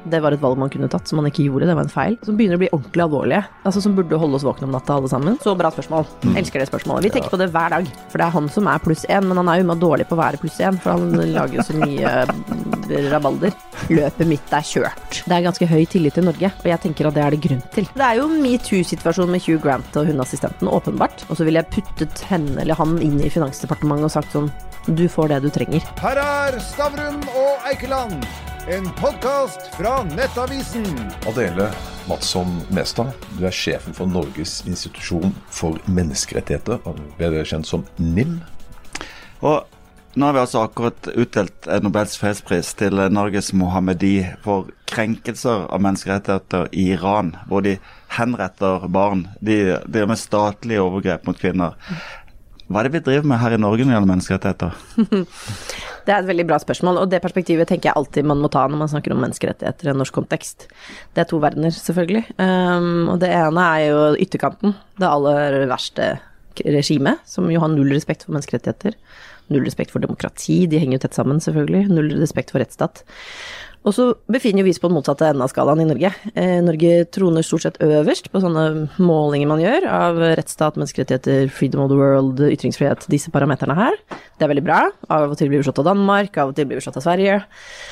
det var et valg man kunne tatt, som man ikke gjorde, det var en feil. Som begynner å bli ordentlig alvorlige, altså som burde holde oss våkne om natta alle sammen. Så bra spørsmål. Elsker det spørsmålet. Vi tenker på det hver dag, for det er han som er +1, men han er jo dårlig på å være +1, for han lager jo så mye rabalder. Løpet mitt er kjørt. Det er ganske høy tillit til Norge, og jeg tenker at det er det grunn til. Det er jo MeToo-situasjonen med Hugh Grant og hundeassistenten, åpenbart. Og så ville jeg puttet henne eller han inn i Finansdepartementet og sagt sånn, du får det du trenger. Her er Stavrum og Eikeland, en podcast fra Nettavisen. Adele Madsson Mestad, du er sjefen for Norges institusjon for menneskerettigheter, bedre kjent som NIM. Og nå har vi altså akkurat utdelt Nobels fredspris til Norges Mohammedi for krenkelser av menneskerettigheter i Iran, hvor de henretter barn. De driver med statlige overgrep mot kvinner. Hva er det vi driver med her i Norge når det gjelder menneskerettigheter? Det er et veldig bra spørsmål, og det perspektivet tenker jeg alltid man må ta når man snakker om menneskerettigheter i en norsk kontekst. Det er to verdener, selvfølgelig. Og det ene er jo ytterkanten, det aller verste regimet, som jo har null respekt for menneskerettigheter. Null respekt for demokrati, de henger jo tett sammen selvfølgelig, null respekt for rettsstat. Og så befinner vi oss på den motsatte enden av skalaen i Norge. Norge troner stort sett øverst på sånne målinger man gjør av rettsstat, menneskerettigheter, freedom of the world, ytringsfrihet, disse parameterne her. Det er veldig bra. Av og til blir vi slått av Danmark, av og til blir vi slått av Sverige.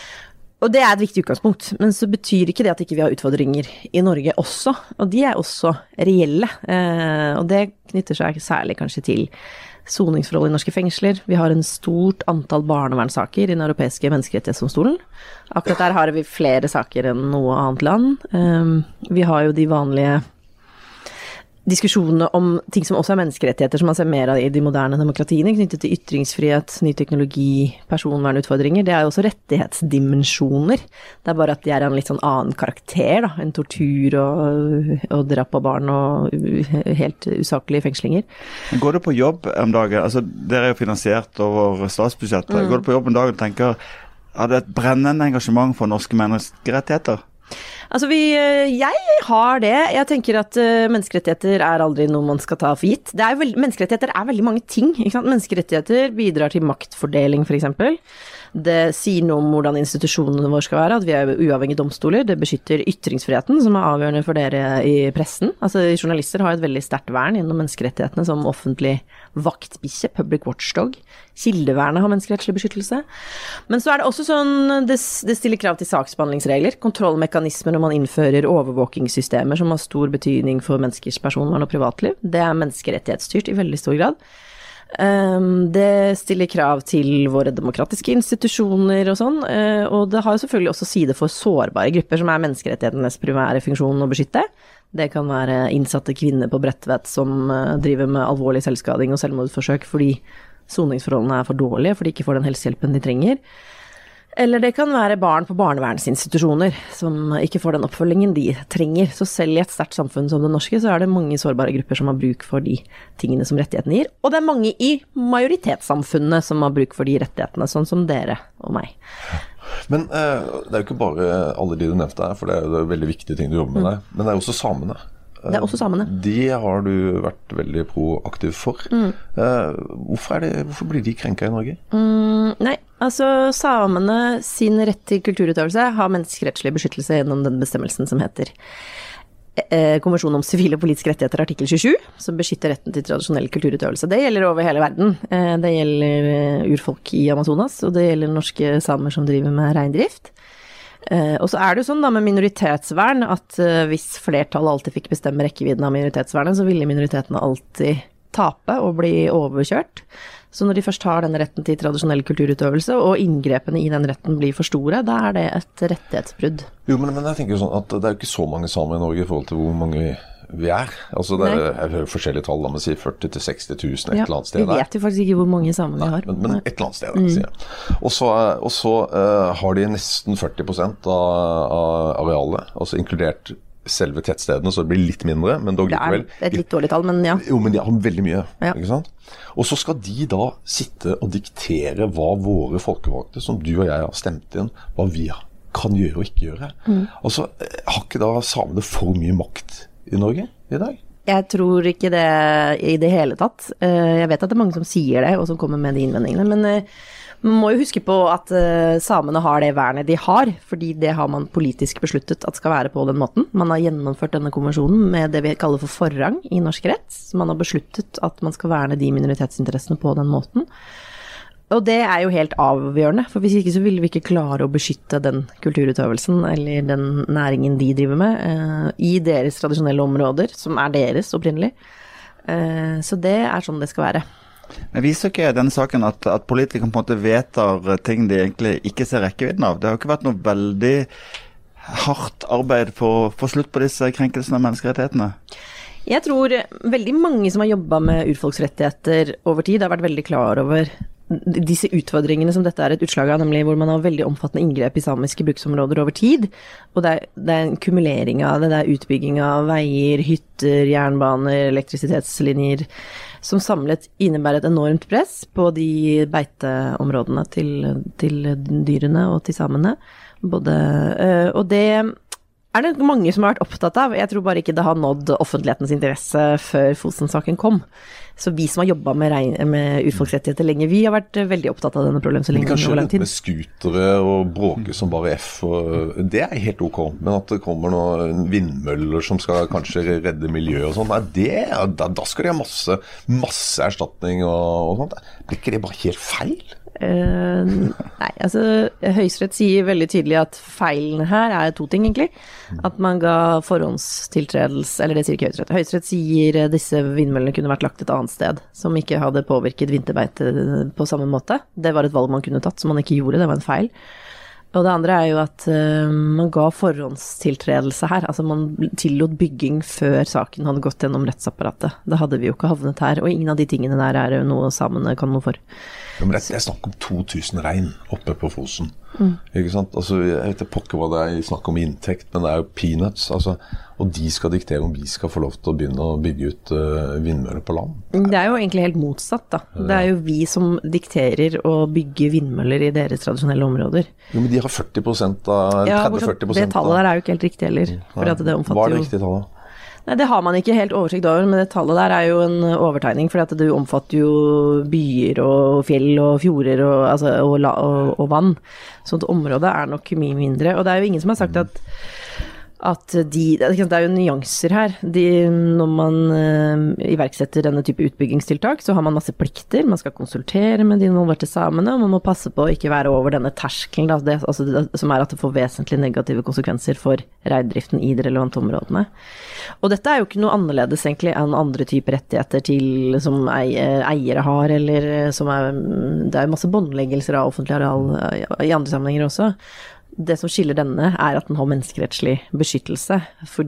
Og det er et viktig utgangspunkt, men så betyr ikke det at ikke vi har utfordringer i Norge også, og de er også reelle. Og det knytter seg særlig kanskje til soningsforhold i norske fengsler. Vi har en stort antall barnevernssaker i den europeiske menneskerettighetsdomstolen. Akkurat der har vi flere saker enn noe annet land. Vi har jo de vanlige diskusjonene om ting som også er menneskerettigheter, som man ser mer av i de moderne demokratiene, knyttet til ytringsfrihet, ny teknologi, personvernutfordringer. Det er jo også rettighetsdimensjoner. Det er bare at de er en litt sånn annen karakter, da, en tortur og drap av barn og helt usaklige fengslinger. Går du på jobb om dagen? Altså, dere er jo finansiert over statsbudsjettet. Går du på jobb om dagen og tenker, har du et brennende engasjement for norske menneskerettigheter? Altså jeg har det. Jeg tenker at menneskerettigheter er aldri noe man skal ta for gitt. Menneskerettigheter er veldig mange ting, ikke sant? Menneskerettigheter bidrar til maktfordeling for eksempel. Det sier noe om hvordan institusjonene våre skal være, at vi er uavhengige domstoler. Det beskytter ytringsfriheten, som er avgjørende for dere i pressen. Altså, journalister har et veldig sterkt vern gjennom menneskerettighetene som offentlig vaktbikkje, public watchdog. Kildevernet har menneskerettslig beskyttelse. Men så er det også sånn, det stiller krav til saksbehandlingsregler, kontrollmekanismer når man innfører overvåkingssystemer som har stor betydning for menneskers personvern og privatliv. Det er menneskerettighetsstyrt i veldig stor grad. Det stiller krav til våre demokratiske institusjoner og sånn, og det har jo selvfølgelig også side for sårbare grupper som er menneskerettighetenes primære funksjon å beskytte. Det kan være innsatte kvinner på Bredtvet som driver med alvorlig selvskading og selvmordsforsøk fordi soningsforholdene er for dårlige, fordi de ikke får den helsehjelpen de trenger. Eller det kan være barn på barnevernsinstitusjoner som ikke får den oppfølgingen de trenger. Så selv i et sterkt samfunn som det norske, så er det mange sårbare grupper som har bruk for de tingene som rettighetene gir. Og det er mange i majoritetssamfunnet som har bruk for de rettighetene, sånn som dere og meg. Men det er jo ikke bare alle de du nevnte her, for det er jo veldig viktige ting du jobber med der. Men det er jo også samene. Det er også samene. De har du vært veldig proaktiv for. Hvorfor blir de krenket i Norge? Nei, altså samene sin rett til kulturutøvelse har menneskerettslig beskyttelse gjennom den bestemmelsen som heter Konvensjonen om sivile og politiske rettigheter artikkel 27, som beskytter retten til tradisjonell kulturutøvelse. Det gjelder over hele verden. Det gjelder urfolk i Amazonas, og det gjelder norske samer som driver med reindrift. Og så er det jo sånn da med minoritetsvern at hvis flertallet alltid fikk bestemme rekkevidden av minoritetsvernet, så ville minoritetene alltid tape og bli overkjørt. Så når de først har denne retten til tradisjonell kulturutøvelse, og inngrepene i den retten blir for store, da er det et rettighetsbrudd. Jo, men jeg tenker jo sånn at det er jo ikke så mange samer i Norge i forhold til hvor mange vi er. Altså det er forskjellige tall, la meg si 40 til 60 000 et eller annet sted der. Vi vet jo faktisk ikke hvor mange samer vi har. Men et eller annet sted der, sier jeg. Og så har de nesten 40% av arealet, altså inkludert selve tettstedene, så det blir litt mindre, men dog likevel. Det er et litt dårlig tall, men ja. Jo, men de har veldig mye, ikke sant? Og så skal de da sitte og diktere hva våre folkevalgte, som du og jeg har stemt inn, hva vi kan gjøre og ikke gjøre. Og så har ikke da samene for mye makt i Norge i dag? Jeg tror ikke det i det hele tatt. Jeg vet at det er mange som sier det, og som kommer med de innvendingene, men Man må jo huske på at samene har det vernet de har, fordi det har man politisk besluttet at skal være på den måten. Man har gjennomført denne konvensjonen med det vi kaller for forrang i norsk rett, så man har besluttet at man skal verne de minoritetsinteressene på den måten. Og det er jo helt avgjørende, for hvis ikke så vil vi ikke klare å beskytte den kulturutøvelsen eller den næringen de driver med i deres tradisjonelle områder, som er deres opprinnelig. Så det er sånn det skal være. Men viser ikke denne saken at politikerne på en måte vedtar ting de egentlig ikke ser rekkevidden av? Det har ikke vært noe veldig hardt arbeid for å få slutt på disse krenkelsene av menneskerettighetene? Jeg tror veldig mange som har jobbet med urfolksrettigheter over tid har vært veldig klar over disse utfordringene som dette er et utslag av, nemlig hvor man har veldig omfattende inngrep i samiske bruksområder over tid, og det er en kumulering av det, det er utbygging av veier, hytter, jernbaner, elektrisitetslinjer, som samlet innebærer et enormt press på de beiteområdene til dyrene og til samene, og det er det mange som har vært opptatt av. Jeg tror bare ikke det har nådd offentlighetens interesse før Fosen-saken kom. Så vi som har jobbet med urfolksrettigheter lenge, vi har vært veldig opptatt av denne problemstillingen over lang tid. Med skutere og bråke som bare F, det er helt ok. Men at det kommer noen vindmøller som skal kanskje redde miljøet og sånn, da skal de ha masse erstatning og sånt. Blir ikke det bare helt feil? Nei, altså Høyesterett sier veldig tydelig at feilen her er to ting egentlig, at man ga forhåndstiltredelse, eller det sier ikke Høyesterett. Høyesterett sier disse vindmøllene kunne vært lagt et annet sted, som ikke hadde påvirket vinterbeite på samme måte. Det var et valg man kunne tatt, som man ikke gjorde, det var en feil. Og det andre er jo at man ga forhåndstiltredelse her, altså man tillot bygging før saken hadde gått gjennom rettsapparatet. Da hadde vi jo ikke havnet her, og ingen av de tingene der er noe samene kan noe for. Ja, men det er snakk om 2000 rein oppe på Fosen. Ikke sant? Altså, jeg vet ikke pokker hva det er snakk om inntekt, men det er jo peanuts. Altså, og de skal diktere om vi skal få lov til å begynne å bygge ut vindmøller på land. Det er jo egentlig helt motsatt da. Det er jo vi som dikterer å bygge vindmøller i deres tradisjonelle områder. Jo, men de har 40% av 30-40%. Det tallet der er jo ikke helt riktig heller. Hva er det riktige tallet? Nei, det har man ikke helt oversikt over, men det tallet der er jo en overtegning, fordi at det omfatter jo byer og fjell og fjorder og vann. Så området er nok mye mindre, og det er jo ingen som har sagt at det er jo nyanser her. Når man iverksetter denne type utbyggingstiltak, så har man masse plikter. Man skal konsultere med de involverte samene, og man må passe på å ikke være over denne terskelen, som er at det får vesentlig negative konsekvenser for reindriften i de relevante områdene. Og dette er jo ikke noe annerledes egentlig enn andre typer rettigheter som eiere har, eller det er masse båndleggelser av offentlig areal i andre sammenhenger også. Det som skiller denne er at den har menneskerettslig beskyttelse,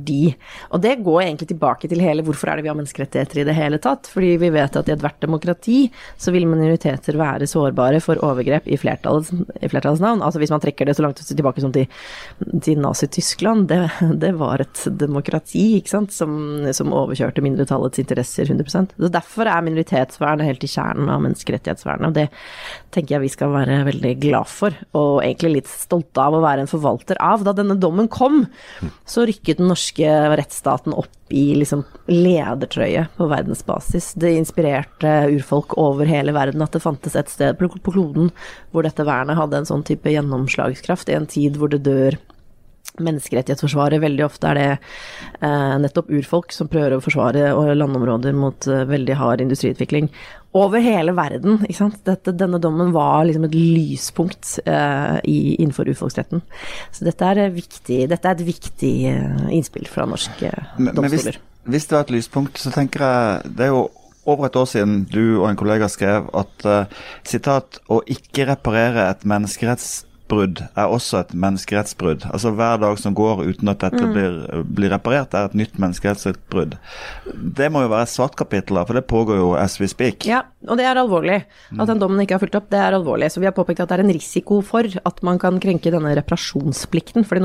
og det går egentlig tilbake til hele hvorfor er det vi har menneskerettigheter i det hele tatt, fordi vi vet at i ethvert demokrati så vil minoriteter være sårbare for overgrep i flertallets navn. Altså hvis man trekker det så langt tilbake som til Nazi-Tyskland, det var et demokrati, ikke sant, som overkjørte mindretallets interesser 100%. Så derfor er minoritetsvernet helt i kjernen av menneskerettighetsvernet, og det tenker jeg vi skal være veldig glad for, og egentlig litt stolt av å være en forvalter av. Da denne dommen kom, så rykket den norske rettsstaten opp i liksom ledertrøye på verdensbasis. Det inspirerte urfolk over hele verden at det fantes et sted på kloden hvor dette vernet hadde en sånn type gjennomslagskraft i en tid hvor det dør menneskerettighetsforsvaret. Veldig ofte er det nettopp urfolk som prøver å forsvare landområder mot veldig hard industriutvikling over hele verden, ikke sant? Denne dommen var liksom et lyspunkt innenfor urfolksretten. Så dette er et viktig innspill fra norske domstoler. Men hvis det var et lyspunkt, så tenker jeg, det er jo over et år siden du og en kollega skrev at, sitat, å ikke reparere et menneskerettsbrudd er også et menneskerettsbrudd. Altså hver dag som går uten at dette blir reparert er et nytt menneskerettsbrudd. Det må jo være et svart kapittel, for det pågår jo as we speak. Ja, og det er alvorlig. At den dommen ikke har fulgt opp, det er alvorlig. Så vi har påpekt at det er en risiko for at man kan krenke denne reparasjonsplikten, fordi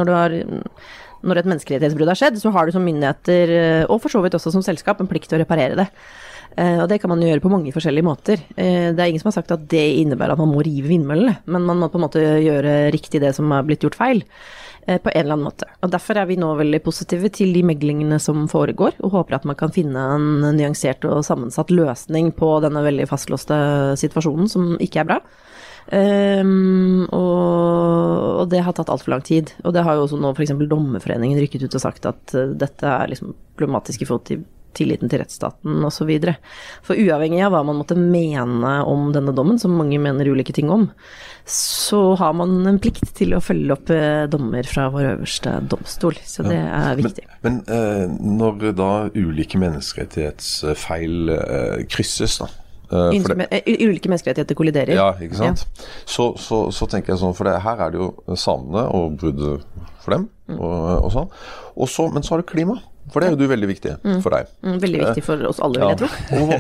når et menneskerettighetsbrudd har skjedd, så har du som myndigheter, og for så vidt også som selskap, en plikt til å reparere det. Og det kan man gjøre på mange forskjellige måter. Det er ingen som har sagt at det innebærer at man må rive vindmøllene, men man må på en måte gjøre riktig det som har blitt gjort feil, på en eller annen måte. Og derfor er vi nå veldig positive til de meglingene som foregår, og håper at man kan finne en nyansert og sammensatt løsning på denne veldig fastlåste situasjonen som ikke er bra. Og det har tatt alt for lang tid. Og det har jo også nå for eksempel Dommerforeningen rykket ut og sagt at dette er liksom problematisk i forhold til tilliten til rettsstaten og så videre. For uavhengig av hva man måtte mene om denne dommen, som mange mener ulike ting om, så har man en plikt til å følge opp dommer fra vår øverste domstol. Så det er viktig. Men når da ulike menneskerettighetsfeil krysses da, ulike menneskerettigheter kolliderer. Ja, ikke sant? Ja. Så tenker jeg sånn, for her er det jo samene og bruddet for dem, og sånn. Men så har du klima. For det er jo du veldig viktig for deg. Veldig viktig for oss alle, vil jeg tro.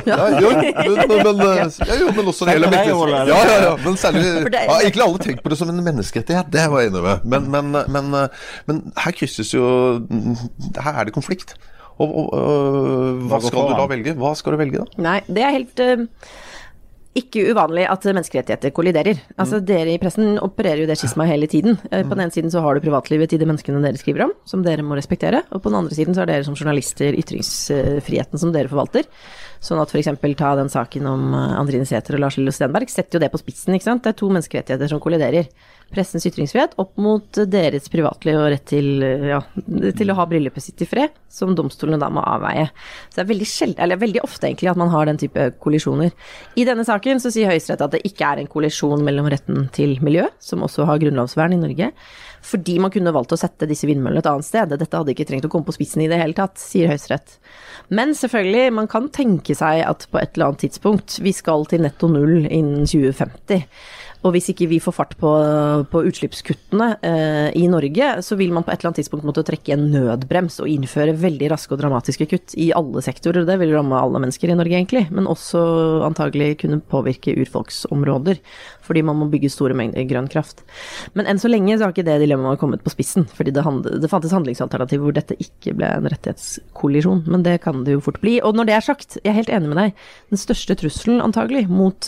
Men også det hele men særlig, egentlig alle tenkt på det som en menneskerettighet, det var jeg enig med. Men her krysses jo, her er det konflikt. Og hva skal du da velge? Hva skal du velge da? Nei, det er helt ikke uvanlig at menneskerettigheter kolliderer. Altså dere i pressen opererer jo det skisma hele tiden. På den ene siden så har du privatlivet til de menneskene dere skriver om, som dere må respektere, og på den andre siden så har dere som journalister ytringsfriheten som dere forvalter. Sånn at for eksempel ta den saken om Andrine Sæther og Lars Lillo Stenberg, setter jo det på spissen, ikke sant? Det er to menneskerettigheter som kolliderer. Pressens ytringsfrihet opp mot deres privatliv og rett til å ha bryllupet sitt i fred, som domstolene da må avveie. Så det er veldig ofte egentlig at man har den type kollisjoner. I denne saken så sier Høyesterett at det ikke er en kollisjon mellom retten til miljø, som også har grunnlovsvern i Norge, fordi man kunne valgt å sette disse vindmøllene et annet sted. Dette hadde ikke trengt å komme på spissen i det hele tatt, sier Høyesterett. Men selvfølgelig, man kan tenke seg at på et eller annet tidspunkt vi skal til netto null innen 2050. Og hvis ikke vi får fart på utslippskuttene i Norge, så vil man på et eller annet tidspunkt måtte trekke en nødbrems og innføre veldig raske og dramatiske kutt i alle sektorer. Det vil ramme alle mennesker i Norge egentlig, men også antagelig kunne påvirke urfolksområder, fordi man må bygge store mengder grønn kraft. Men enn så lenge så har ikke det dilemmaet kommet på spissen, fordi det fantes handlingsalternativ hvor dette ikke ble en rettighetskollisjon, men det kan det jo fort bli. Og når det er sagt, jeg er helt enig med deg, den største trusselen antagelig mot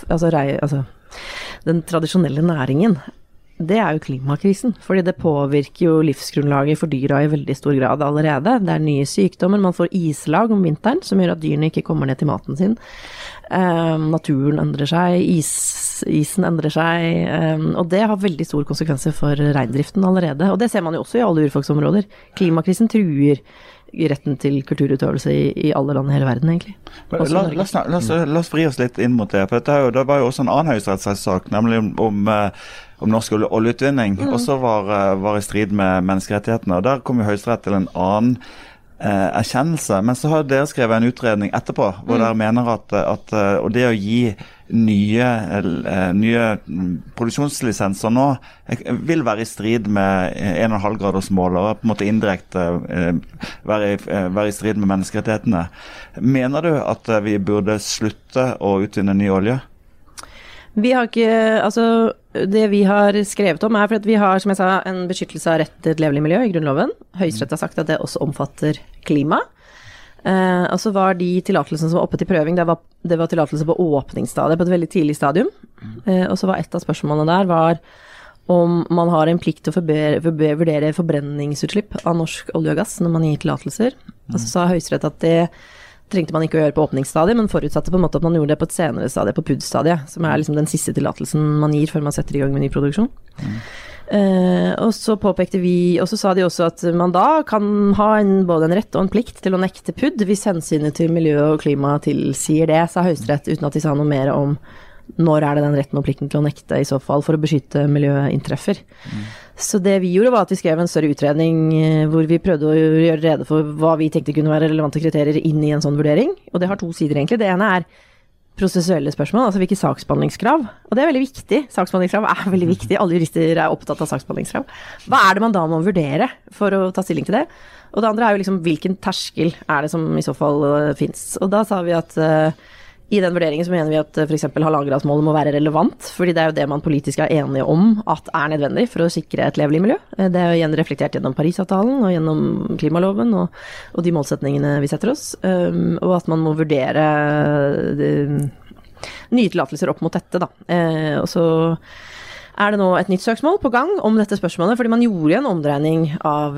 den tradisjonelle næringen, det er jo klimakrisen, fordi det påvirker jo livsgrunnlaget for dyra i veldig stor grad allerede. Det er nye sykdommer, man får islag om vinteren, som gjør at dyrene ikke kommer ned til maten sin. Naturen endrer seg, isen endrer seg, og det har veldig store konsekvenser for reindriften allerede. Og det ser man jo også i alle urfolksområder. Klimakrisen truer retten til kulturutøvelse i alle land i hele verden, egentlig. La oss vri oss litt inn mot det, for det var jo også en annen høyesterettssak, nemlig om norsk oljeutvinning, også var i strid med menneskerettighetene, og der kom jo Høyesterett til en annen erkjennelse, men så har dere skrevet en utredning etterpå, hvor dere mener at og det å gi nye produksjonslisenser nå vil være i strid med 1,5 graders mål og på en måte indirekte være i strid med menneskerettighetene. Mener du at vi burde slutte å utvinne ny olje? Vi har ikke, det vi har skrevet om for at vi har, som jeg sa, en beskyttelse av rett til et levelig miljø i grunnloven. Høyesterett har sagt at det også omfatter klima. Og så var de tillatelsene som var oppe til prøving, det var tillatelse på åpningsstadiet, på et veldig tidlig stadium. Og så var et av spørsmålene der var om man har en plikt til å vurdere forbrenningsutslipp av norsk olje og gass når man gir tillatelser. Og så sa Høyesterett at det trengte man ikke å gjøre på åpningsstadiet, men forutsatte på en måte at man gjorde det på et senere stadie, på PUD-stadiet, som er liksom den siste tillatelsen man gir før man setter i gang med ny produksjon. Og så påpekte vi, og så sa de også at man da kan ha både en rett og en plikt til å nekte PUD hvis hensynet til miljø og klima tilsier det, sa Høyesterett, uten at de sa noe mer om når er det den retten og plikten til å nekte i så fall for å beskytte miljøet inntreffer. Så det vi gjorde var at vi skrev en større utredning hvor vi prøvde å gjøre rede for hva vi tenkte kunne være relevante kriterier inn i en sånn vurdering, og det har to sider egentlig. Det ene er prosessuelle spørsmål, altså hvilke saksbehandlingskrav, og det er veldig viktig. Saksbehandlingskrav er veldig viktig, alle jurister er opptatt av saksbehandlingskrav. Hva er det man da må vurdere for å ta stilling til det? Og det andre er jo liksom hvilken terskel er det som i så fall finnes. Og da sa vi at i den vurderingen så mener vi at for eksempel 1,5-gradsmålet må være relevant, fordi det er jo det man politisk er enige om at er nødvendig for å sikre et levelig miljø. Det er jo igjen reflektert gjennom Parisavtalen og gjennom klimaloven og de målsetningene vi setter oss, og at man må vurdere nye tillatelser opp mot dette da. Og så er det nå et nytt søksmål på gang om dette spørsmålet, fordi man gjorde en omdreining av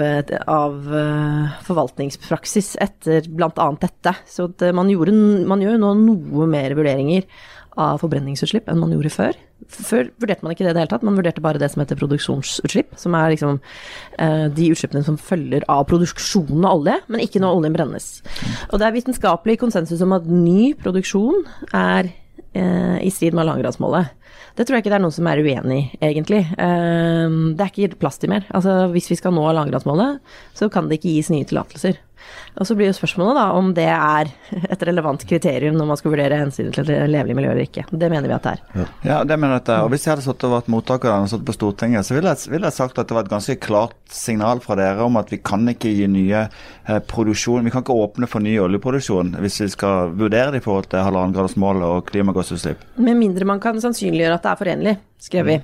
forvaltningspraksis etter blant annet dette. Så at man gjør nå noe mer vurderinger av forbrenningsutslipp enn man gjorde før. Før vurderte man ikke det i det hele tatt, man vurderte bare det som heter produksjonsutslipp, som liksom de utslippene som følger av produksjonen av olje, men ikke når oljen brennes. Og det vitenskapelig konsensus om at ny produksjon i strid med halvannengradsmålet. Det tror jeg ikke det noen som uenig i, egentlig. Det ikke plass til mer. Altså, hvis vi skal nå halvannengradsmålet, så kan det ikke gis nye tillatelser. Og så blir jo spørsmålet da, om det et relevant kriterium når man skal vurdere hensynet til et levelig miljø eller ikke. Det mener vi at det Ja, det mener jeg at det Og hvis jeg hadde sittet og vært mottaker og sittet på Stortinget, så ville jeg sagt at det var et ganske klart signal fra dere om at vi kan ikke gi nye produksjon, vi kan ikke åpne for ny oljeproduksjon hvis vi skal vurdere det i forhold til halvannengradsmålet og klimagassutslipp. Med mindre man kan sannsynliggjøre at det forenlig, skrev vi.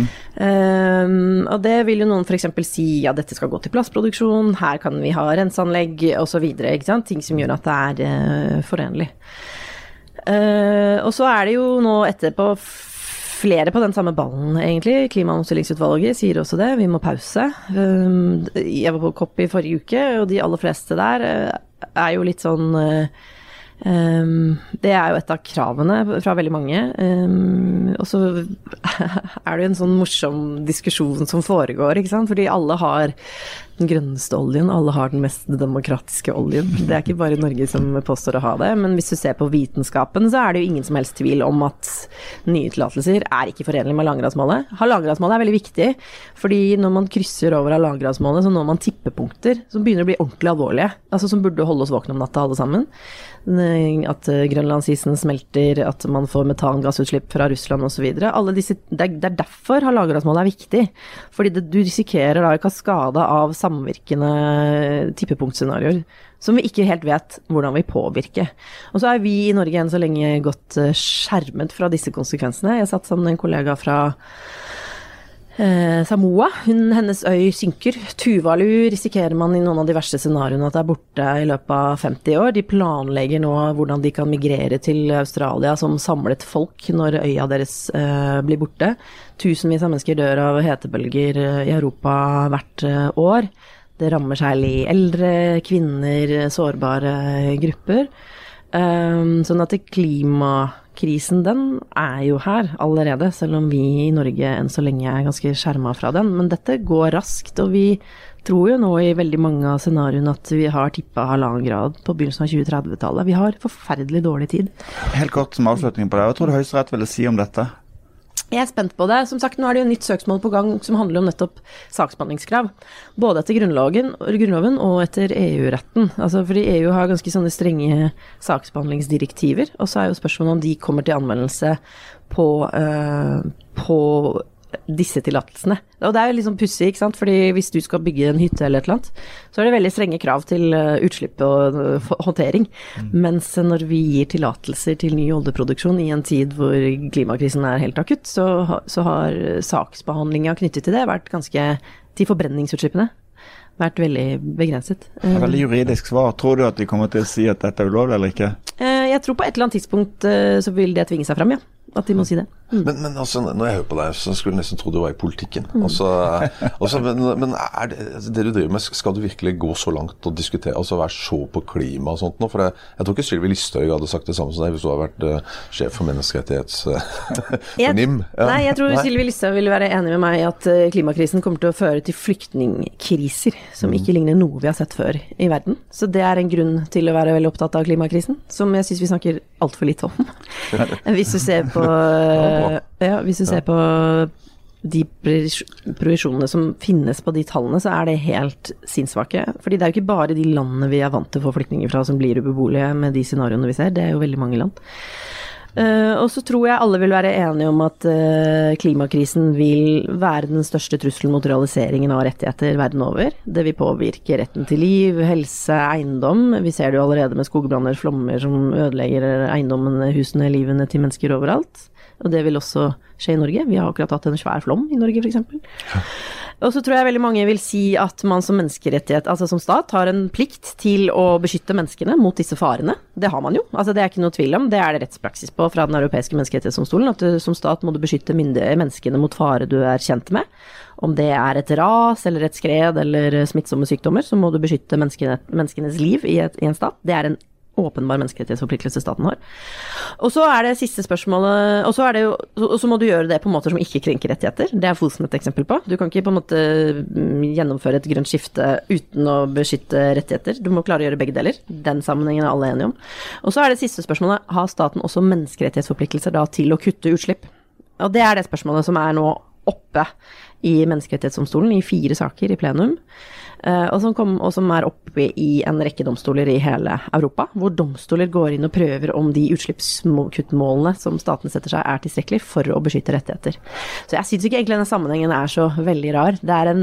Og det vil jo noen for eksempel si dette skal gå til plastproduksjon, her kan vi ha renseanlegg og så videre, ikke sant? Ting som gjør at det forenlig. Og så det jo nå etterpå flere på den samme ballen egentlig. Klimaomstillingsutvalget sier også det, vi må pause. Jeg var på COP i forrige uke, og de aller fleste der jo litt sånn det jo et av kravene fra veldig mange, og så det jo en sånn morsom diskusjon som foregår, ikke sant? Fordi alle har den grønneste oljen, alle har den mest demokratiske oljen. Det ikke bare Norge som påstår å ha det, men hvis du ser på vitenskapen, så det jo ingen som helst tvil om at nye tillatelser ikke forenlig med halvannengradsmålet. Halvannengradsmålet veldig viktig, fordi når man krysser over halvannengradsmålet, så når man tippepunkter som begynner å bli ordentlig alvorlige, altså som burde holde oss våkne om natta alle sammen. At grønlandsisen smelter, at man får metangassutslipp fra Russland og så videre. Alle disse, det derfor halvannengradsmålet viktig, fordi du risikerer da kaskade av samvirkende tippepunktscenarioer som vi ikke helt vet hvordan vi påvirker. Og så vi i Norge enn så lenge godt skjermet fra disse konsekvensene. Jeg satt sammen med en kollega fra Samoa, hennes øy synker. Tuvalu risikerer man i noen av de verste scenarioene at borte i løpet av 50 år. De planlegger nå hvordan de kan migrere til Australia som samlet folk når øya deres blir borte. Tusenvis av mennesker dør av hetebølger i Europa hvert år. Det rammer særlig eldre, kvinner, sårbare grupper. Sånn at klimakrisen, den jo her allerede, selv om vi i Norge enn så lenge ganske skjermet fra den. Men dette går raskt, og vi tror jo nå i veldig mange av scenarioene at vi har tippet 1,5 grad på begynnelsen av 2030-tallet. Vi har forferdelig dårlig tid. Helt kort som avslutning på det, hva tror du Høyesterett ville si om dette? Jeg spent på det. Som sagt, nå det jo nytt søksmål på gang som handler om nettopp saksbehandlingskrav. Både etter grunnloven og etter EU-retten. Altså fordi EU har ganske sånne strenge saksbehandlingsdirektiver, og så jo spørsmålet om de kommer til anvendelse på disse tillatelsene. Og det jo liksom pussig, ikke sant? Fordi hvis du skal bygge en hytte eller et eller annet, så det veldig strenge krav til utslipp og håndtering. Mens når vi gir tillatelser til ny oljeproduksjon i en tid hvor klimakrisen helt akutt, så har saksbehandlingen knyttet til det vært ganske, til forbrenningsutslippene, vært veldig begrenset. Det veldig juridisk svar. Tror du at de kommer til å si at dette ulovlig eller ikke? Jeg tror på et eller annet tidspunkt så vil det tvinge seg frem, ja. At de må si det. Men altså, når jeg hører på deg, så skulle jeg nesten tro du var i politikken. Men det du driver med, skal du virkelig gå så langt og diskutere, altså være så på klima og sånt nå? For jeg tror ikke Sylvi Listhaug hadde sagt det samme som deg hvis du hadde vært sjef for menneskerettighets NIM. Ja. Nei, jeg tror Sylvi Listhaug ville være enig med meg i at klimakrisen kommer til å føre til flyktningkriser som ikke ligner noe vi har sett før i verden. Så det en grunn til å være veldig opptatt av klimakrisen, som jeg synes vi snakker alt for litt om. Hvis du ser på hvis du ser på de provisjonene som finnes på de tallene, så det helt sinnssvake. Fordi det jo ikke bare de landene vi vant til å få flyktninger fra som blir ubeboelige med de scenarioene vi ser, det jo veldig mange land. Og så tror jeg alle vil være enige om at klimakrisen vil være den største trusselen mot realiseringen av rettigheter verden over. Det vil påvirke retten til liv, helse, eiendom. Vi ser det jo allerede med skogbranner, flommer som ødelegger eiendommene, husene, livene til mennesker overalt. Og det vil også skje i Norge. Vi har akkurat hatt en svær flom i Norge, for eksempel. Og så tror jeg veldig mange vil si at man som menneskerettighet, altså som stat, har en plikt til å beskytte menneskene mot disse farene. Det har man jo. Altså det ikke noe tvil om. Det det rettspraksis på fra den europeiske menneskerettighetsdomstolen, at du, som stat må du beskytte menneskene mot fare du kjent med. Om det et ras, eller et skred, eller smittsomme sykdommer, så må du beskytte menneskenes liv i en stat. Det en åpenbar menneskerettighetsforpliktelse staten har. Og så det siste spørsmålet, og så må du gjøre det på måter som ikke krenker rettigheter. Det Fosen et eksempel på. Du kan ikke på en måte gjennomføre et grønt skifte uten å beskytte rettigheter. Du må klare å gjøre begge deler. Den sammenhengen alle enige om. Og så det siste spørsmålet, har staten også menneskerettighetsforpliktelser da til å kutte utslipp? Og det det spørsmålet som nå oppe i Menneskerettighetsdomstolen i 4 saker i plenum. Og som oppe i en rekke domstoler i hele Europa, hvor domstoler går inn og prøver om de utslippskuttmålene som staten setter seg tilstrekkelig for å beskytte rettigheter. Så jeg synes ikke egentlig denne sammenhengen så veldig rar.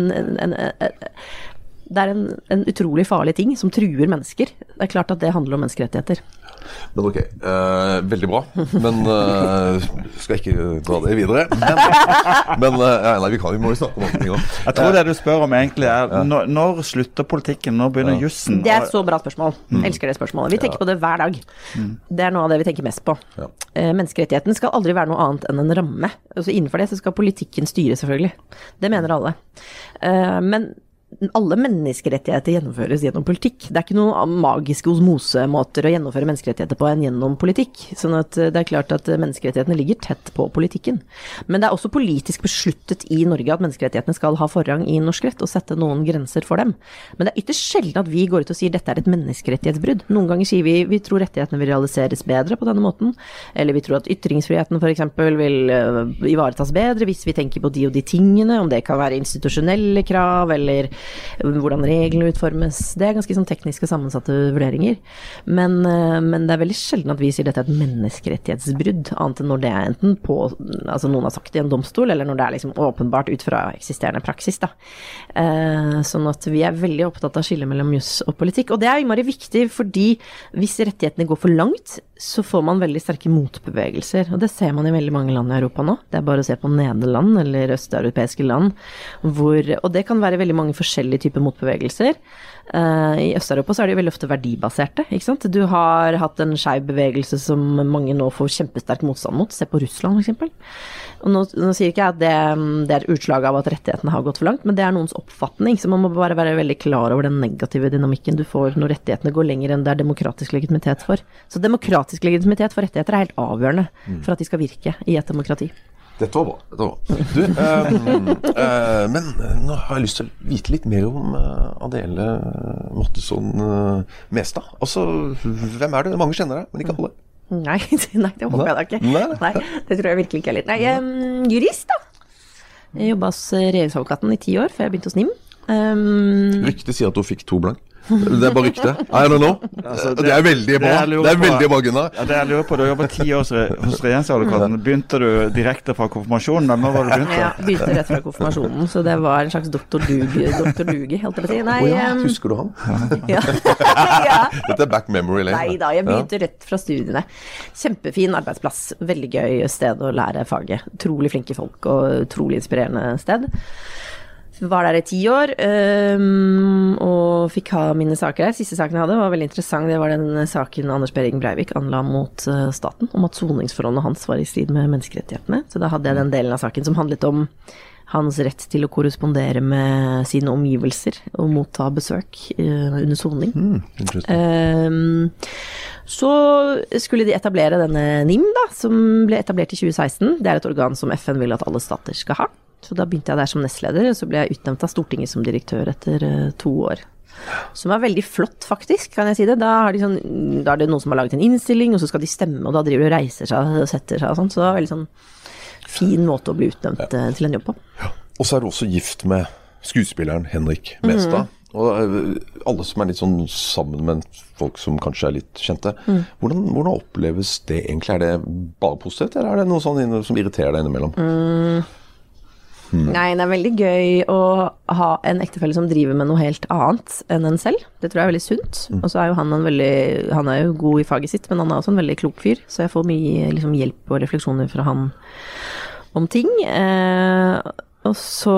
Det en utrolig farlig ting som truer mennesker. Det klart at det handler om menneskerettigheter. Men ok, veldig bra, men skal ikke dra det videre. Men nei, vi må jo snakke om andre ting også. Jeg tror det du spør om egentlig når slutter politikken, når begynner jussen? Det så bra spørsmål. Elsker det spørsmålet. Vi tenker på det hver dag. Det noe av det vi tenker mest på. Menneskerettigheten skal aldri være noe annet enn en ramme. Altså innenfor det så skal politikken styre selvfølgelig. Det mener alle. Men alle menneskerettigheter gjennomføres gjennom politikk. Det ikke noen magiske osmosemåter å gjennomføre menneskerettigheter på enn gjennom politikk. Sånn at det klart at menneskerettighetene ligger tett på politikken. Men det også politisk besluttet i Norge at menneskerettighetene skal ha forrang i norsk rett og sette noen grenser for dem. Men det ytterst sjelden at vi går ut og sier dette et menneskerettighetsbrudd. Noen ganger sier vi tror rettighetene vil realiseres bedre på denne måten, eller vi tror at ytringsfriheten for eksempel vil ivaretas bedre hvis vi tenker på de og de tingene, om det kan være institusjonelle krav, eller hvordan reglene utformes. Det ganske sånn tekniske sammensatte vurderinger. Men det veldig sjelden at vi sier dette et menneskerettighetsbrudd, annet enn når det enten på, altså noen har sagt det i en domstol, eller når det liksom åpenbart ut fra eksisterende praksis da. Sånn at vi veldig opptatt av skille mellom juss og politikk. Og det innmari viktig, fordi hvis rettighetene går for langt, så får man veldig sterke motbevegelser. Og det ser man i veldig mange land i Europa nå. Det bare å se på Nederland eller østeuropeiske land, og det kan være veldig mange forskjellige typer motbevegelser. I Øst-Europa så det jo veldig ofte verdibaserte, ikke sant? Du har hatt en skeiv bevegelse som mange nå får kjempesterk motstand mot. Se på Russland for eksempel. Og nå sier ikke jeg at det et utslag av at rettighetene har gått for langt, men det noens oppfatning, så man må bare være veldig klar over den negative dynamikken du får når rettighetene går lenger enn det demokratisk legitimitet for. Så demokratisk legitimitet for rettigheter helt avgjørende for at de skal virke i et demokrati. Dette var bra. Du, men nå har jeg lyst til å vite litt mer om Adele Mottesson Mestad. Altså, hvem det? Mange kjenner deg, men ikke alle. Nei, det håper jeg da ikke. Nei, det tror jeg virkelig ikke heller. Nei, jurist da. Jeg jobbet hos regjeringsadvokaten i 10 år, før jeg begynte hos NIM. Ryktet sier at du fikk 2 blank. Det bare rykte. I don't know. Altså, det veldig bra. Det veldig bra, Gunnar. Ja, det jeg lurer på, du har jobbet 10 år hos regjeringsadvokaten. Begynte du direkte fra konfirmasjonen, eller når var du begynte? Ja, begynte rett fra konfirmasjonen, så det var en slags doktor Duge, helt å si. Nei, husker du han? Ja. Dette back memory lane. Nei da, jeg begynte rett fra studiene. Kjempefin arbeidsplass, veldig gøy sted å lære faget. Utrolig flinke folk og utrolig inspirerende sted. Var der i 10 år, og fikk ha mine saker der. Siste saken jeg hadde var veldig interessant. Det var den saken Anders Behring Breivik anla mot staten, om at soningsforholdene hans var i strid med menneskerettighetene. Så da hadde jeg den delen av saken som handlet om hans rett til å korrespondere med sine omgivelser og motta besøk under soning. Så skulle de etablere denne NIM da, som ble etablert i 2016. Det et organ som FN vil at alle stater skal ha. Så da begynte jeg der som nestleder, og så ble jeg utnevnt av Stortinget som direktør etter 2 år. Som veldig flott faktisk, kan jeg si det. Da det noen som har laget en innstilling, og så skal de stemme, og da driver de og reiser seg og setter seg og sånt. Så det var veldig sånn fin måte å bli utnevnt til en jobb på. Ja. Og så du også gift med skuespilleren Henrik Mestad. Og alle som litt sånn sammen med folk som kanskje litt kjente. Hvordan oppleves det egentlig? Det bare positivt, eller det noe sånn som irriterer deg innimellom? Nei, det veldig gøy å ha en ektefelle som driver med noe helt annet enn en selv. Det tror jeg veldig sunt. Og så jo han han jo god i faget sitt, men han også en veldig klok fyr, så jeg får mye liksom, hjelp og refleksjoner fra han om ting. Og så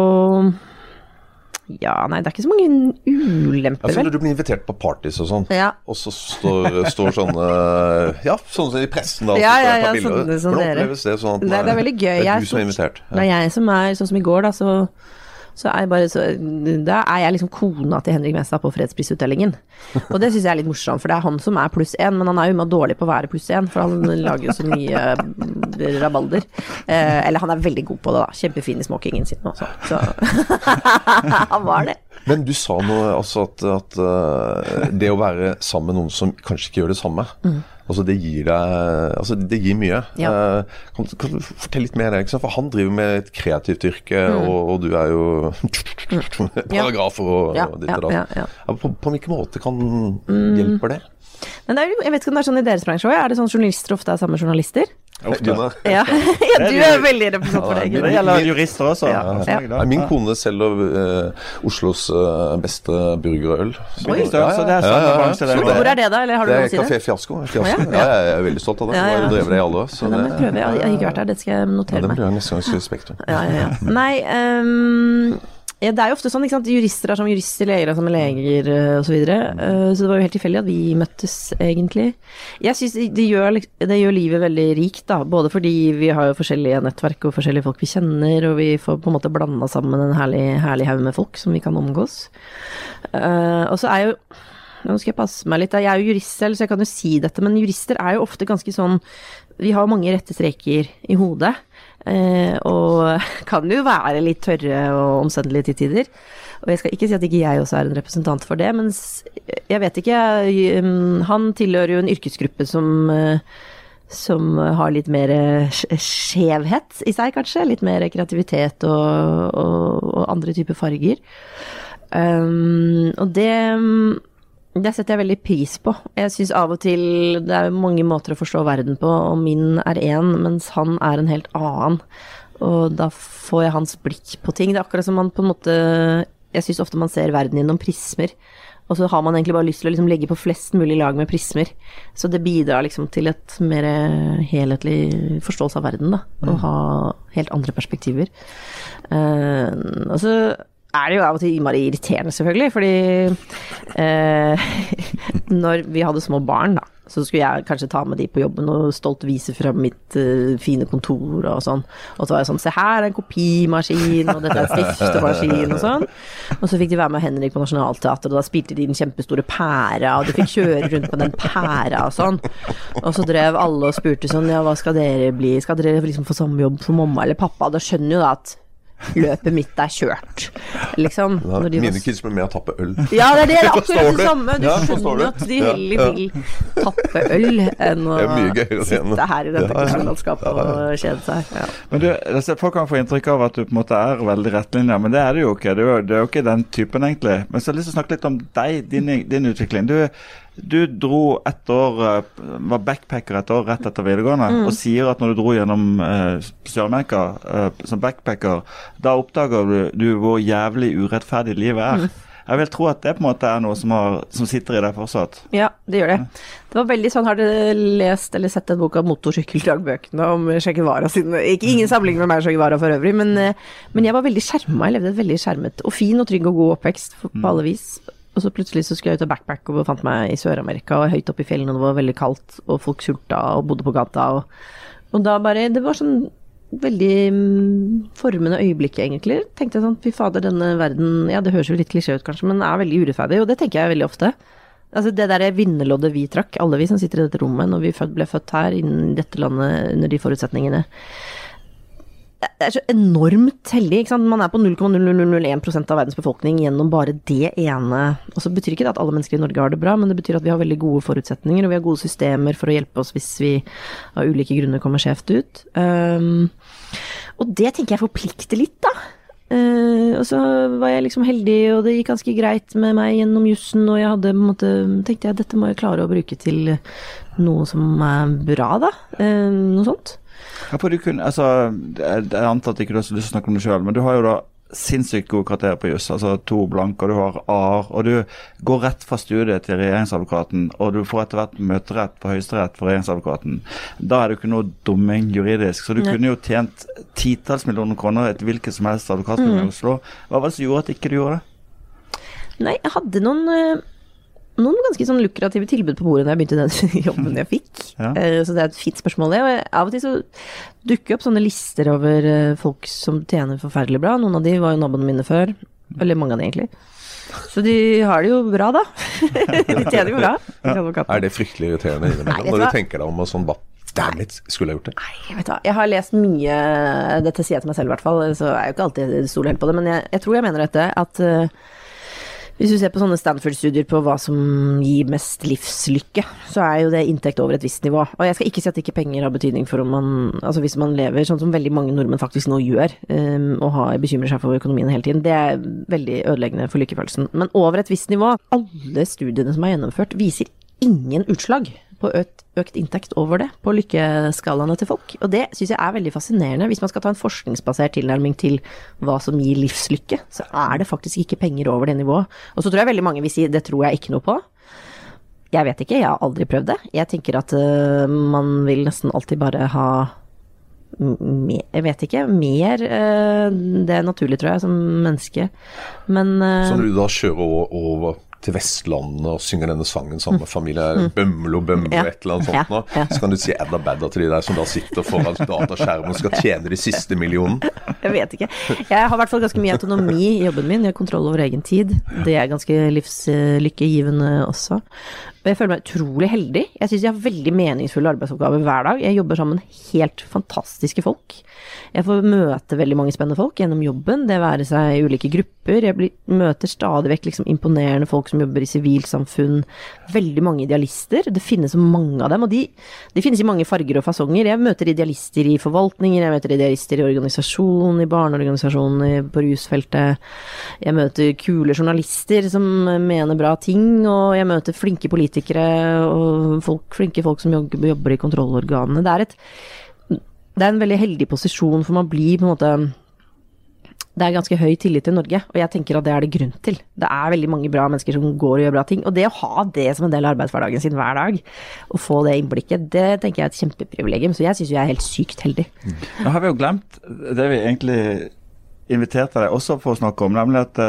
ja, nei, det ikke så mange ulemper vel. Når du blir invitert på parties og sånn, og så står sånne sånn i pressen da, sånn hvordan oppleves det sånn at det veldig gøy. Det du som invitert? Det jeg som sånn som i går da, så så da er jeg liksom kona til Henrik Mestad på fredsprisutdelingen. Og det synes jeg er litt morsomt, for det er han som er +1, men han er jo med dårlig på å være +1, for han lager jo så mye rabalder. Eller han er veldig god på det da, kjempefin i smokingen sin også. Så han var det. Men du sa noe, altså at det å være sammen med noen som kanskje ikke gjør det samme, altså det gir mye. Ja. Kan du fortelle litt mer om det? Ikke sant? For han driver med et kreativt yrke, og du er jo paragrafer og ditt og datt. Ja. På hvilken måte hjelper det? Men jeg vet ikke om det er sånn i deres bransje også. Er det sånn journalister ofte er samme journalister? Ja, du er veldig representant for det. Det gjelder jurister også. Min kone selger Oslos beste burgerøl. Så det er samme bransje. Hvor er det da? Eller har du det noe å si det? Café Fiasko. Jeg er veldig stolt av det. Jeg har drevet det i alle år. Den prøver jeg. Jeg har ikke vært der, det skal jeg notere meg. Den blir jeg nesten ganske Spektrum. Nei, det er jo ofte sånn, ikke sant? Jurister er som jurister, leger er som leger og så videre. Så det var jo helt tilfeldig at vi møttes egentlig. Jeg synes det gjør livet veldig rikt da, både fordi vi har jo forskjellige nettverk og forskjellige folk vi kjenner, og vi får på en måte blanda sammen en herlig haug med folk som vi kan omgås. Og så er jo, nå skal jeg passe meg litt, jeg er jo jurist selv, så jeg kan jo si dette, men jurister er jo ofte ganske sånn, vi har mange rette streker i hodet, og kan jo være litt tørre og omstendelige til tider. Og jeg skal ikke si at ikke jeg også er en representant for det, men jeg vet ikke, han tilhører jo en yrkesgruppe som har litt mer skjevhet i seg kanskje, litt mer kreativitet og andre typer farger. Og det setter jeg veldig pris på. Jeg synes av og til det er mange måter å forstå verden på, og min er en, mens han er en helt annen. Og da får jeg hans blikk på ting. Det er akkurat som man på en måte, jeg synes ofte man ser verden gjennom prismer, og så har man egentlig bare lyst til å liksom legge på flest mulig lag med prismer. Så det bidrar liksom til et mer helhetlig forståelse av verden da, og ha helt andre perspektiver. Og så er det jo av og til innmari irriterende selvfølgelig, fordi når vi hadde små barn da, så skulle jeg kanskje ta med de på jobben og stolt vise frem mitt fine kontor og sånn. Og så var jeg sånn, se her er en kopimaskin, og dette er en stiftemaskin og sånn. Og så fikk de være med Henrik på Nationaltheatret, og da spilte de den kjempestore pæra, og de fikk kjøre rundt på den pæra og sånn. Og så drev alle og spurte sånn, ja, hva skal dere bli? Skal dere liksom få samme jobb som mamma eller pappa? Da skjønner jo da at løpet mitt er kjørt, liksom. Mine kids blir med å tappe øl. Ja, det er akkurat det samme. Du skjønner at de heller vil tappe øl enn å sitte her i dette kulturlandskapet og kjede seg. Ja. Men du, folk kan få inntrykk av at du på en måte er veldig rettlinja, men det er det jo ikke. Det er jo ikke den typen egentlig. Men så har jeg lyst til å snakke litt om deg, din utvikling. Du dro et år, var backpacker et år rett etter videregående, og sier at når du dro gjennom Sør-Amerika som backpacker, da oppdager du hvor jævlig urettferdig livet er. Jeg vil tro at det på en måte er noe som sitter i deg fortsatt. Ja, det gjør det. Det var veldig sånn, har dere lest eller sett en bok av motorsykkeldagbøkene om Che Guevara sine, ingen samling med meg og Che Guevara for øvrig, men jeg var veldig skjermet, jeg levde et veldig skjermet og fin og trygg og god oppvekst på alle vis. Og så plutselig så skulle jeg ut og backpack og befant meg i Sør-Amerika og høyt oppe i fjellene, og det var veldig kaldt, og folk sulta og bodde på gata, og da bare, det var sånn veldig formende øyeblikk egentlig. Tenkte jeg sånn, fy fader, denne verden, ja det høres jo litt klisjé ut kanskje, men er veldig urettferdig, og det tenker jeg veldig ofte. Altså det der vinnerloddet vi trakk, alle vi som sitter i dette rommet, når vi ble født her, innen dette landet, under de forutsetningene, det er så enormt heldig, ikke sant? Man er på 0,0001% av verdens befolkning gjennom bare det ene. Og så betyr ikke det at alle mennesker i Norge har det bra, men det betyr at vi har veldig gode forutsetninger, og vi har gode systemer for å hjelpe oss hvis vi av ulike grunner kommer skjevt ut. Og det tenker jeg forplikter litt da. Og så var jeg liksom heldig, og det gikk ganske greit med meg gjennom jussen, og jeg hadde på en måte, tenkte jeg, dette må jeg klare å bruke til noe som er bra da, noe sånt. Ja, for du kunne, altså, jeg antar at ikke du har lyst til å snakke om det selv, men du har jo da sinnssykt gode karakterer på juss, altså 2 blanke, og du har A, og du går rett fra studiet til regjeringsadvokaten, og du får etter hvert møterett på høyesterett for regjeringsadvokaten. Da er det jo ikke noe dumming juridisk, så du kunne jo tjent 10-talls millioner kroner et hvilket som helst advokatfirma i Oslo. Hva var det som gjorde at ikke du gjorde det? Nei, jeg hadde noen noen ganske sånn lukrative tilbud på bordet når jeg begynte den jobben jeg fikk. Så det et fint spørsmål det. Og av og til så dukker opp sånne lister over folk som tjener forferdelig bra. Noen av de var jo naboene mine før. Eller mange av de egentlig. Så de har det jo bra da. De tjener jo bra. Det fryktelig irriterende innimellom når du tenker deg om og sånn, damn it, skulle jeg gjort det? Nei, vet du hva, jeg har lest mye, dette sier jeg til meg selv i hvert fall, så er jo ikke alltid stol helt på det, men jeg tror jeg mener dette, at hvis du ser på sånne Stanford-studier på hva som gir mest livslykke, så jo det inntekt over et visst nivå. Og jeg skal ikke si at ikke penger har betydning for om man, altså hvis man lever sånn som veldig mange nordmenn faktisk nå gjør, og bekymrer seg for økonomien hele tiden, det veldig ødeleggende for lykkefølelsen. Men over et visst nivå, alle studiene som gjennomført, viser ingen utslag på økt inntekt over det, på lykkeskalaene til folk. Og det synes jeg veldig fascinerende. Hvis man skal ta en forskningsbasert tilnærming til hva som gir livslykke, så det faktisk ikke penger over det nivået. Og så tror jeg veldig mange vil si, det tror jeg ikke noe på. Jeg vet ikke, jeg har aldri prøvd det. Jeg tenker at man vil nesten alltid bare ha jeg vet ikke, mer det naturlig, tror jeg, som menneske. Men så når du da kjører over til Vestlandet og synger denne sangen sammen med familie, bømmel og et eller annet sånt nå, så kan du si edda bedda til de der som da sitter foran dataskjermen og skal tjene de siste millionen. Jeg vet ikke. Jeg har i hvert fall ganske mye autonomi i jobben min, jeg har kontroll over egen tid. Det ganske livslykkegivende også. Og jeg føler meg utrolig heldig. Jeg synes jeg har veldig meningsfulle arbeidsoppgaver hver dag. Jeg jobber sammen med helt fantastiske folk. Jeg får møte veldig mange spennende folk gjennom jobben, det være seg i ulike grupper. Jeg møter stadig vekk liksom imponerende folk som jobber i sivilsamfunn, veldig mange idealister. Det finnes så mange av dem, og de finnes i mange farger og fasonger. Jeg møter idealister i forvaltninger, jeg møter idealister i organisasjon, i barneorganisasjoner, på rusfeltet. Jeg møter kule journalister som mener bra ting, og jeg møter flinke politikere og flinke folk som jobber i kontrollorganene. Det en veldig heldig posisjon, for man blir på en måte, det ganske høy tillit til Norge, og jeg tenker at det det grunn til. Det veldig mange bra mennesker som går og gjør bra ting, og det å ha det som en del av arbeidshverdagen sin hver dag, og få det innblikket, det tenker jeg et kjempeprivilegium, så jeg synes jeg helt sykt heldig. Nå har vi jo glemt det vi egentlig inviterte deg også for å snakke om, nemlig at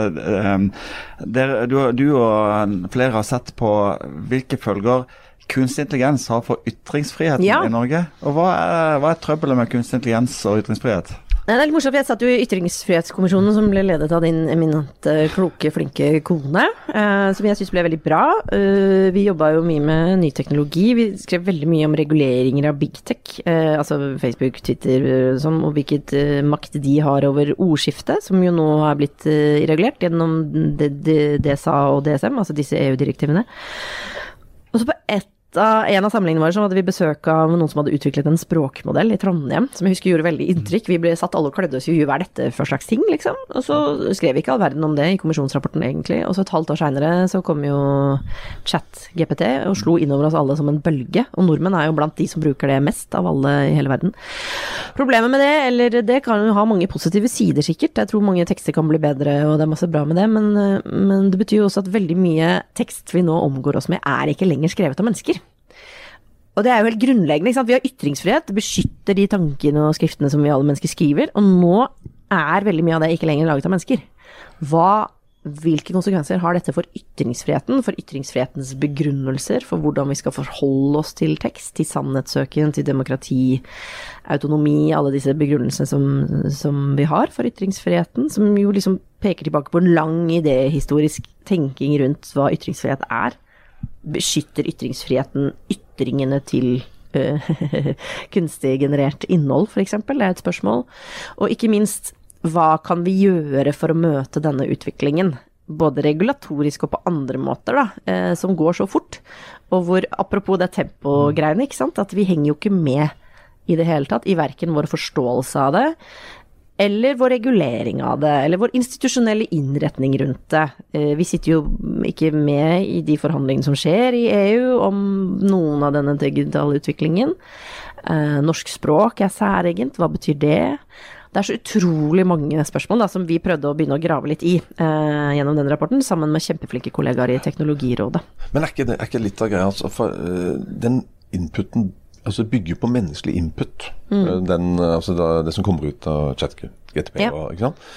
du og flere har sett på hvilke følger kunstig intelligens har for ytringsfriheten i Norge. Og hva trøbbelet med kunstig intelligens og ytringsfrihet? Det litt morsomt, jeg satt jo i ytringsfrihetskommisjonen som ble ledet av din eminente, kloke, flinke kone, som jeg synes ble veldig bra. Vi jobbet jo mye med ny teknologi, vi skrev veldig mye om reguleringer av big tech, altså Facebook, Twitter, og hvilket makt de har over ordskiftet, som jo nå har blitt regulert gjennom DSA og DSM, altså disse EU-direktivene. Og så på en av samlingene våre så hadde vi besøk av noen som hadde utviklet en språkmodell i Trondheim, som jeg husker gjorde veldig inntrykk. Vi ble satt alle og klødde oss i hva dette for slags ting, liksom? Og så skrev vi ikke all verden om det i kommisjonsrapporten egentlig, og så et halvt år senere så kom jo ChatGPT og slo innover oss alle som en bølge, og nordmenn jo blant de som bruker det mest av alle i hele verden. Problemet med det, eller det kan jo ha mange positive sider sikkert, jeg tror mange tekster kan bli bedre, og det masse bra med det, men det betyr jo også at veldig mye tekst vi nå omgår oss med ikke lenger skrevet av mennesker. Og det jo helt grunnleggende, ikke sant? Vi har ytringsfrihet, det beskytter de tankene og skriftene som vi alle mennesker skriver, og nå veldig mye av det ikke lenger laget av mennesker. Hvilke konsekvenser har dette for ytringsfriheten, for ytringsfrihetens begrunnelser, for hvordan vi skal forholde oss til tekst, til sannhetssøken, til demokrati, autonomi, alle disse begrunnelsene som vi har for ytringsfriheten, som jo liksom peker tilbake på en lang idéhistorisk tenking rundt hva ytringsfrihet beskytter ytringsfriheten, ytringene til kunstig generert innhold, for eksempel, det et spørsmål. Og ikke minst, hva kan vi gjøre for å møte denne utviklingen? Både regulatorisk og på andre måter, som går så fort. Og hvor, apropos det tempogreiene, ikke sant? At vi henger jo ikke med i det hele tatt, i hverken vår forståelse av det, eller vår regulering av det, eller vår institusjonelle innretning rundt det. Vi sitter jo ikke med i de forhandlingene som skjer i EU om noen av denne digitale utviklingen. Norsk språk særegent, hva betyr det? Det så utrolig mange spørsmål som vi prøvde å begynne å grave litt i gjennom den rapporten, sammen med kjempeflinke kollegaer i Teknologirådet. Men ikke litt av greia, altså, for den inputen bygger på menneskelig input, det som kommer ut av ChatGPT. GTP, ikke sant?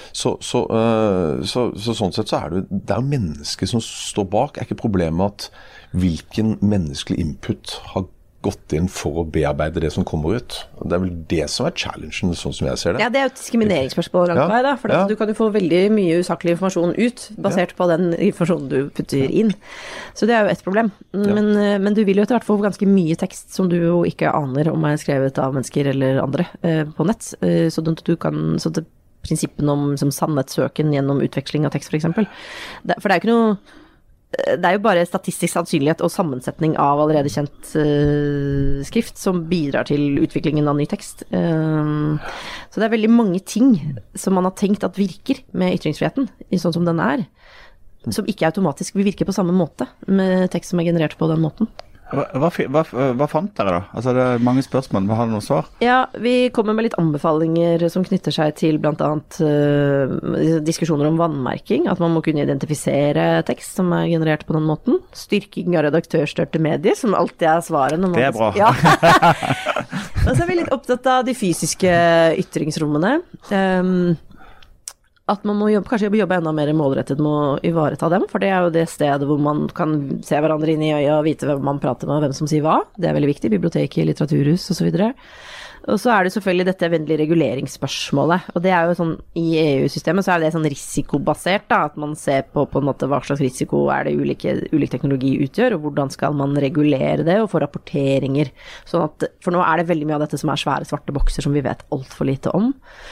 Så sånn sett så det er mennesker som står bak. Ikke problemet at hvilken menneskelig input har gått inn for å bearbeide det som kommer ut. Det vel det som challengen, sånn som jeg ser det. Ja, det jo et diskrimineringsspørsmål langt vei, da. For du kan jo få veldig mye usaklig informasjon ut, basert på den informasjonen du putter inn. Så det jo et problem. Men du vil jo etter hvert få ganske mye tekst som du jo ikke aner om skrevet av mennesker eller andre på nett. Så du kan, så det prinsippen om som sannhetssøken gjennom utveksling av tekst, for eksempel. For det jo ikke noe det jo bare statistisk sannsynlighet og sammensetning av allerede kjent skrift som bidrar til utviklingen av ny tekst. Så det veldig mange ting som man har tenkt at virker med ytringsfriheten, sånn som den som ikke automatisk vil virke på samme måte med tekst som generert på den måten. Hva fant dere da? Altså det mange spørsmål, men har dere noe svar? Ja, vi kommer med litt anbefalinger som knytter seg til blant annet diskusjoner om vannmerking, at man må kunne identifisere tekst som generert på den måten. Styrking av redaktørstørte medier, som alltid svaret. Når man det bra. Ja. Og så vi litt opptatt av de fysiske ytringsrommene. At man må kanskje jobbe enda mer målrettet med å ivareta dem, for det jo det stedet hvor man kan se hverandre inn i øya og vite hvem man prater med og hvem som sier hva. Det veldig viktig, biblioteket, litteraturhus og så videre. Og så det selvfølgelig dette eventlige reguleringsspørsmålet, og det jo sånn, i EU-systemet så det sånn risikobasert da, at man ser på en måte hva slags risiko det ulik teknologi utgjør, og hvordan skal man regulere det og få rapporteringer, sånn at, for nå det veldig mye av dette som svære svarte bokser som vi vet alt for lite om.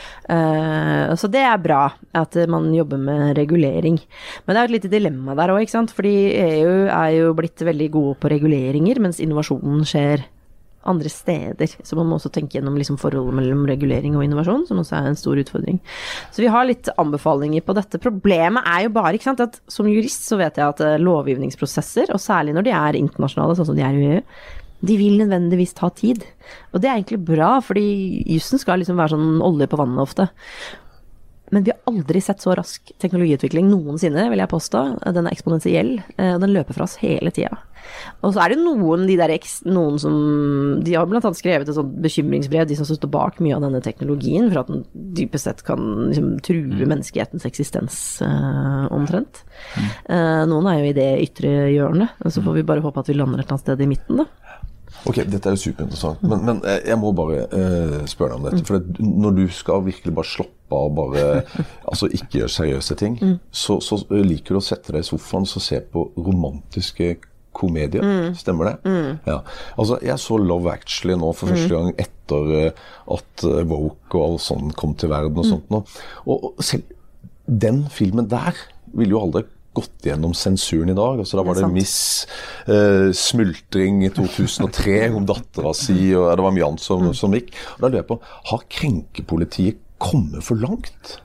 Så det bra at man jobber med regulering. Men det et lite dilemma der også, ikke sant? Fordi EU jo blitt veldig gode på reguleringer, mens innovasjonen skjer andre steder, så man må også tenke gjennom liksom forholdet mellom regulering og innovasjon, som også en stor utfordring. Så vi har litt anbefalinger på dette. Problemet jo bare, ikke sant, at som jurist så vet jeg at lovgivningsprosesser, og særlig når de internasjonale, sånn som de i EU, de vil nødvendigvis ta tid. Og det egentlig bra, fordi jussen skal liksom være sånn olje på vannet ofte. Men vi har aldri sett så rask teknologiutvikling noensinne, vil jeg påstå. Den eksponentiell, og den løper fra oss hele tiden. Og så det noen som, de har blant annet skrevet et sånt bekymringsbrev, de som står bak mye av denne teknologien, for at den dypest sett kan liksom, true menneskehetens eksistens omtrent. Noen jo i det ytre hjørnet, og så får vi bare håpe at vi lander et eller annet sted i midten da. Ok, dette jo superinteressant, men jeg må bare spørre deg om dette, for når du skal virkelig bare sloppe av bare, altså ikke gjøre seriøse ting, så liker du å sette deg i sofaen og se på romantiske komedier, stemmer det? Ja. Altså, jeg så Love Actually nå for første gang etter at Woke og sånn kom til verden og sånt nå, og selv den filmen der vil jo aldri gått gjennom sensuren i dag, altså da var det Miss Smultring i 2003 om datteren si, og det var mye annet som gikk. Og da lurer jeg på, har krenkepolitiet kommet for langt?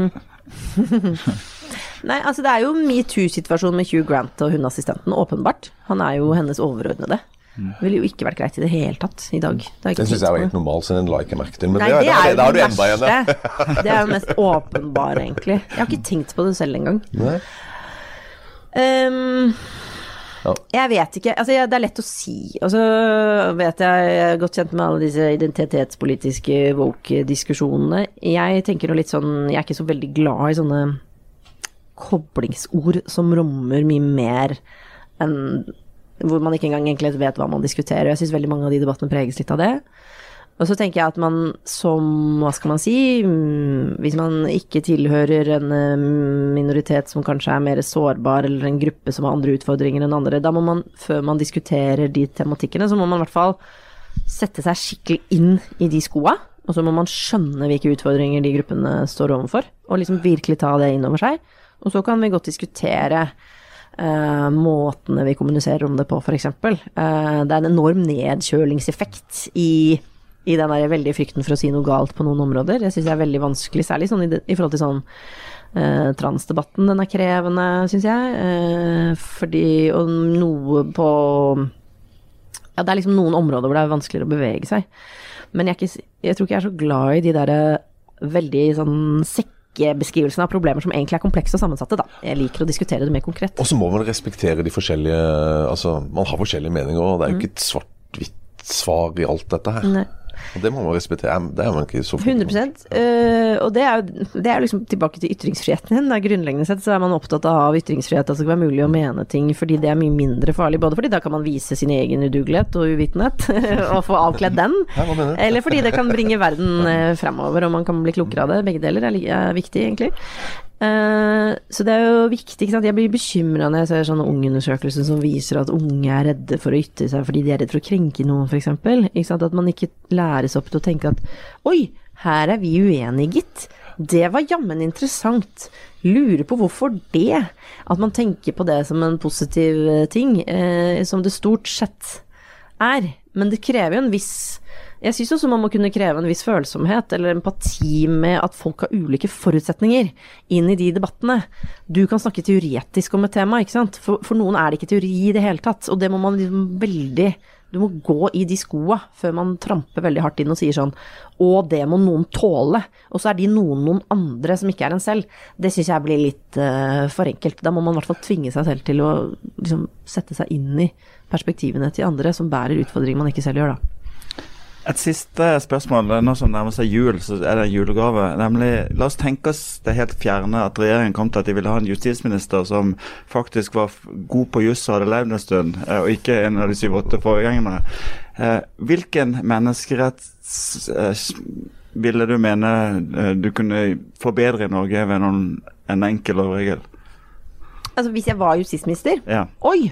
Nei, altså det jo MeToo-situasjonen med Hugh Grant og hundeassistenten, åpenbart. Han jo hennes overordnede. Det ville jo ikke vært greit i det hele tatt i dag. Det synes jeg helt normalt, så den la jeg ikke merke til. Men nei, det da har du enda igjen. Det jo mest åpenbare, egentlig. Jeg har ikke tenkt på det selv engang. Nei. Jeg vet ikke, altså det lett å si, og så vet jeg godt kjent med alle disse identitetspolitiske woke-diskusjonene. Jeg tenker noe litt sånn, jeg ikke så veldig glad i sånne koblingsord som rommer mye mer enn hvor man ikke engang egentlig vet hva man diskuterer. Jeg synes veldig mange av de debattene preges litt av det. Og så tenker jeg at man som, hva skal man si, hvis man ikke tilhører en minoritet som kanskje mer sårbar, eller en gruppe som har andre utfordringer enn andre, da må man, før man diskuterer de tematikkene, så må man i hvert fall sette seg skikkelig inn i de skoene, og så må man skjønne hvilke utfordringer de gruppene står overfor, og liksom virkelig ta det inn over seg. Og så kan vi godt diskutere måtene vi kommuniserer om det på, for eksempel. Det en enorm nedkjølingseffekt i den der veldig frykten for å si noe galt på noen områder. Jeg synes det veldig vanskelig, særlig sånn i forhold til sånn transdebatten, den krevende, synes jeg. Fordi, og noe på, ja, det liksom noen områder hvor det vanskeligere å bevege seg. Men jeg tror ikke jeg så glad i de der veldig sånn beskrivelsen av problemer som egentlig komplekse og sammensatte da. Jeg liker å diskutere det mer konkret. Og så må man respektere de forskjellige, altså man har forskjellige meninger, og det jo ikke et svart-hvitt svar i alt dette her. Nei. Og det må man respektere, det man ikke så 100%, og det er liksom tilbake til ytringsfriheten din. Grunnleggende sett så man opptatt av ytringsfrihet, at det skal være mulig å mene ting, fordi det er mye mindre farlig, både fordi da kan man vise sin egen udugelighet og uvitenhet, og få avkledd den, eller fordi det kan bringe verden fremover, og man kan bli klokere av det. Begge deler er viktig, egentlig. Så det er jo viktig, ikke sant? Jeg blir bekymret når jeg ser sånne ungeundersøkelser som viser at unge er redde for å ytre seg fordi de er redde for å krenke noen, for eksempel. Ikke sant? At man ikke læres opp til å tenke at oi, her er vi uenige, gitt. Det var jammen interessant. Lurer på hvorfor det. At man tenker på det som en positiv ting, som det stort sett er. Men det krever jo en viss... Jeg synes også man må kunne kreve en viss følsomhet eller empati med at folk har ulike forutsetninger inn i de debattene. Du kan snakke teoretisk om et tema, ikke sant? For noen er det ikke teori i det hele tatt, og det må man liksom du må gå i de skoene før man tramper veldig hardt inn og sier sånn, og det må noen tåle, og så er de noen andre som ikke er en selv. Det synes jeg blir litt for enkelt. Da må man i hvert fall tvinge seg selv til å liksom, sette seg inn i perspektivene til andre som bærer utfordringer man ikke selv gjør da. Et siste spørsmål, nå som nærmer seg jul, så er det en julegave. Nemlig, la oss tenke oss det helt fjerne at regjeringen kom til at de ville ha en justisminister som faktisk var god på juss og hadde levd en stund, og ikke en av de 7-8 foregangene. Hvilken menneskerett ville du mene du kunne forbedre i Norge ved en enkel lovregel? Altså hvis jeg var justisminister? Ja. Oi!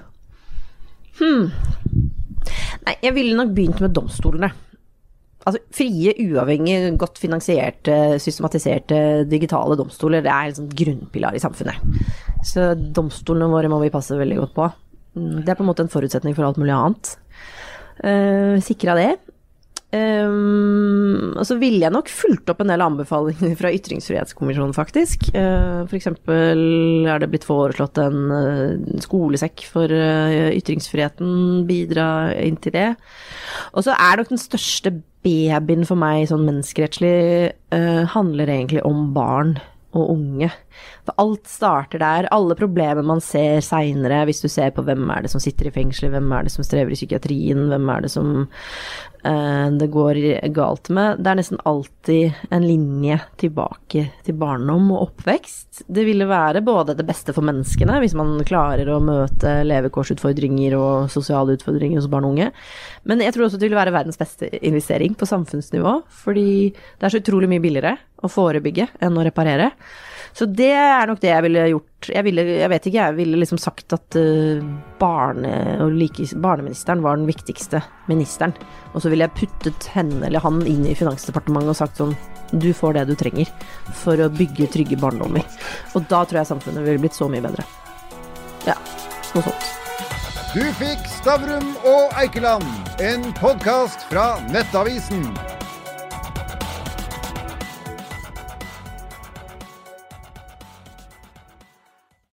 Nei, jeg ville nok begynt med domstolene. Altså frie, uavhengige, godt finansierte, systematiserte digitale domstoler, det er en sånn grunnpilar i samfunnet. Så domstolene våre må vi passe veldig godt på. Det er på en måte en forutsetning for alt mulig annet. Sikre det. Og så ville jeg nok fulgt opp en del anbefalinger fra Ytringsfrihetskommisjonen faktisk. For eksempel er det blitt foreslått en skolesekk for ytringsfriheten, bidra inn til det. Og så er nok den største babyen for meg sånn menneskerettslig handler egentlig om barn og unge. For alt starter der, alle problemer man ser senere, hvis du ser på hvem er det som sitter i fengsel, hvem er det som strever i psykiatrien, hvem er det som det går galt med. Det er nesten alltid en linje tilbake til barndom og oppvekst. Det ville være både det beste for menneskene, hvis man klarer å møte levekårsutfordringer og sosiale utfordringer hos barn og unge. Men jeg tror også det ville være verdens beste investering på samfunnsnivå, fordi det er så utrolig mye billigere å forebygge enn å reparere. Så det er nok det jeg ville gjort. Jeg ville liksom sagt at barneministeren var den viktigste ministeren. Og så ville jeg puttet henne eller han inn i Finansdepartementet og sagt sånn, du får det du trenger for å bygge trygge barndommer. Og da tror jeg samfunnet ville blitt så mye bedre. Ja, noe sånt. Du fikk Stavrum og Eikeland, en podcast fra Nettavisen.